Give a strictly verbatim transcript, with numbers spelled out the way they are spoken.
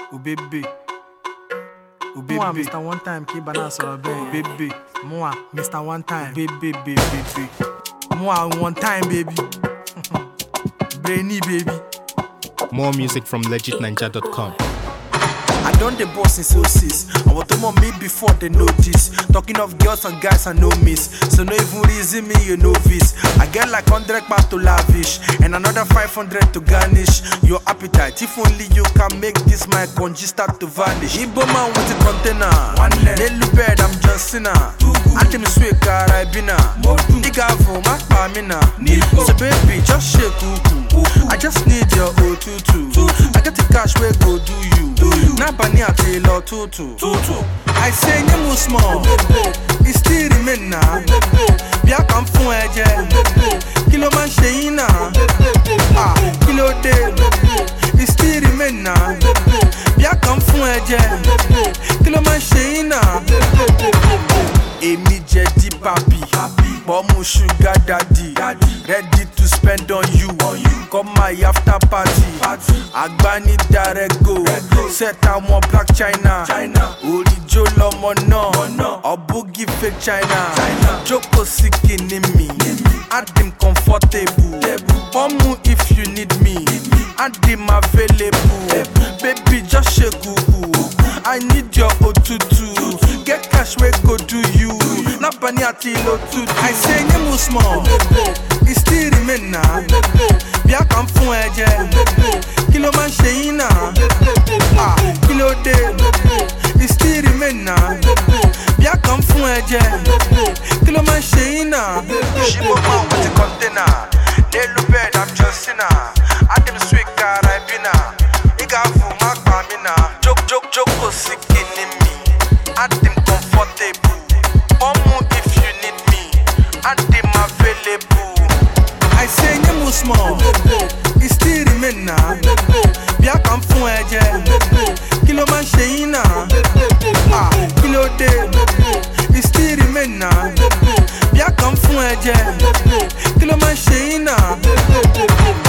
O bébé, o bébé. Moi, mister One Time qui balance sur la bain. O bébé, moi, mister One Time. Bébé, bébé, bébé. Moi, One Time, baby. Brainy, baby. More music from legit ninja dot com. I done the boss since oh six. I want to me before they notice. Talking of girls and guys I know miss. So no even reason me you novice. I get like one hundred pounds to lavish and another five hundred to garnish your appetite. If only you can make this my congee start to vanish. Igbo man with a container. Nelly bed I'm John I tell me sweet car I been a Diga for my pamina. So baby just shake cuckoo. I just need your O two two. I get the cash where go do you. Now Bani a tailor tutu. I say you small. It still remain now. Bia come from eje. Kilo man sheina. Ah, kilo day. It still remain now. Bia come from eje. Kilo man sheina. Emi jedi papi. Bomu sugar daddy. Ready to spend on you. Come my after party. Agbani direct go. Set I'm one black China. Ori Jolo Mono. Obugi fake China. Joko sikin in me. Add them comfortable. Bomu if you need me. Add them available. Baby just shake cuckoo. I need your O two two. Get cash where go do you. Not Bani atilo two. I say you small. It still remain now. Bia come from eje. Kilo man sheina. Ah, kilo day. It still remain now. Bia come from eje. Kilo man sheina. She go man with the container. Nelly bed I'm just in a. I them sweet car I been a. Iga for my pamina. Joke joke joke go sick in me. Add them comfortable. Omu if you need me. Add them available. I say you small. It still remain now. Bia come from eje. Kilo man sheina. Ah, kilo day. It still remain now. Bia come from eje. Kilo man sheina.